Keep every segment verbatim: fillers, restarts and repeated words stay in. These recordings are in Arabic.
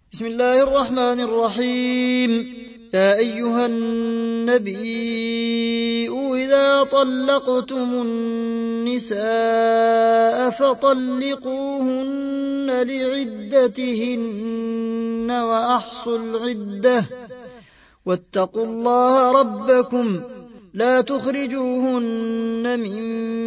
بسم الله الرحمن الرحيم. يا أيها النبي إذا طلقتم النساء فطلقوهن لعدتهن وأحصوا العدة واتقوا الله ربكم لا تخرجوهن من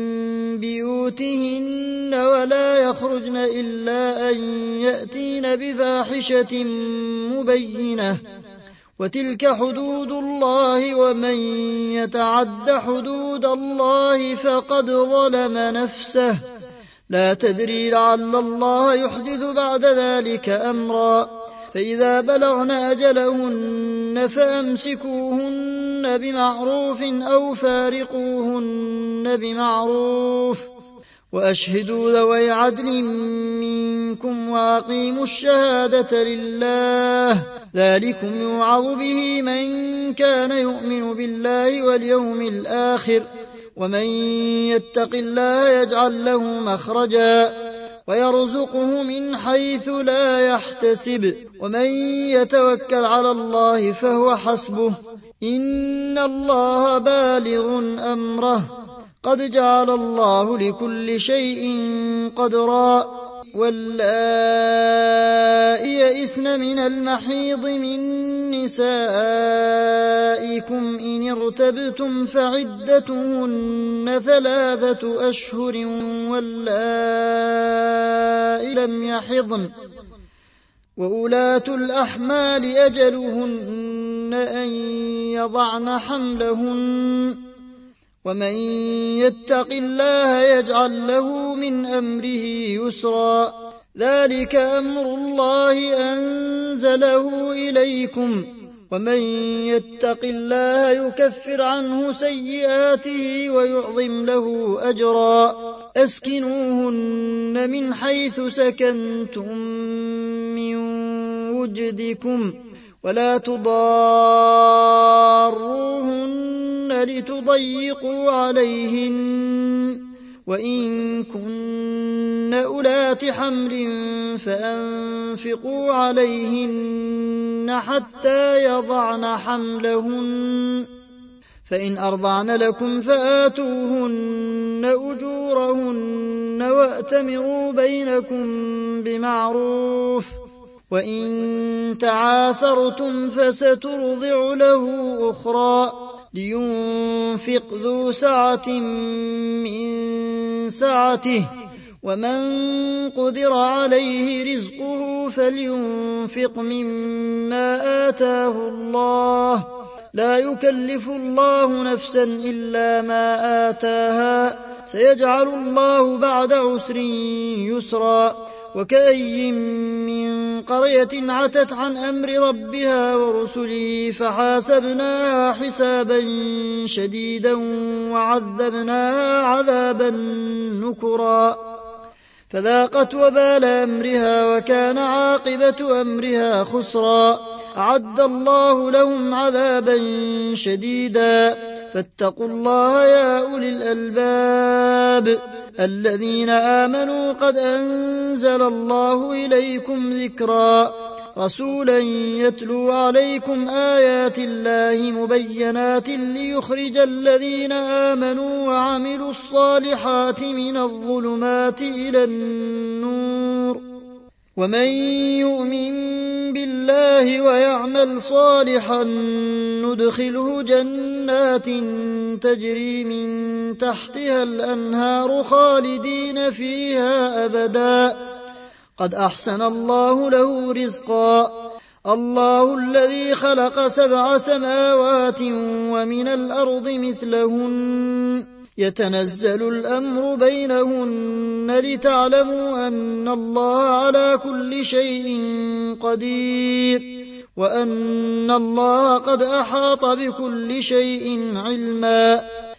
بيوتهن ولا يخرجن إلا أن يأتين بفاحشة مبينة وتلك حدود الله ومن يتعد حدود الله فقد ظلم نفسه لا تدري لعل الله يحدث بعد ذلك أمرا فإذا بلغن أجلهن فأمسكوهن بمعروف أو فارقوهن بمعروف وأشهدوا ذوي عدل منكم وأقيموا الشهادة لله ذلكم يوعظ به من كان يؤمن بالله واليوم الآخر ومن يتق الله يجعل له مخرجا ويرزقه من حيث لا يحتسب ومن يتوكل على الله فهو حسبه إن الله بالغ أمره قد جعل الله لكل شيء قدرا واللائي يئسن من المحيض من نسائكم إن ارتبتم فعدتهن ثلاثة أشهر واللائي لم يحضن وأولاة الأحمال أجلهن أن يضعن حملهن ومن يتق الله يجعل له من أمره يسرا ذلك أمر الله أنزله إليكم ومن يتق الله يكفر عنه سيئاته ويعظم له أجرا أسكنوهن من حيث سكنتم من وجدكم ولا تضاروهن لتضيقوا عليهن وإن كن أولات حمل فأنفقوا عليهن حتى يضعن حملهن فإن أرضعن لكم فآتوهن أجورهن وأتمروا بينكم بمعروف وإن تعاسرتم فسترضع له أخرى لينفق ذو سعة من سعته ومن قدر عليه رزقه فلينفق مما آتاه الله لا يكلف الله نفسا إلا ما آتاها سيجعل الله بعد عسر يسرا وكأي من قرية عتت عن أمر ربها ورسله فحاسبناها حسابا شديدا وعذبناها عذابا نكرا فذاقت وبال أمرها وكان عاقبة أمرها خسرا أعد الله لهم عذابا شديدا فاتقوا الله يا أولي الألباب الذين آمنوا قد أنزل الله إليكم ذكرا رسولا يتلو عليكم آيات الله مبينات ليخرج الذين آمنوا وعملوا الصالحات من الظلمات إلى النور ومن يؤمن بالله ويعمل صالحا ندخله جنات تجري من تحتها الأنهار خالدين فيها أبدا قد أحسن الله له رزقا الله الذي خلق سبع سماوات ومن الأرض مثلهن يتنزل الأمر بينهن لتعلموا أن الله على كل شيء قدير وأن الله قد أحاط بكل شيء علما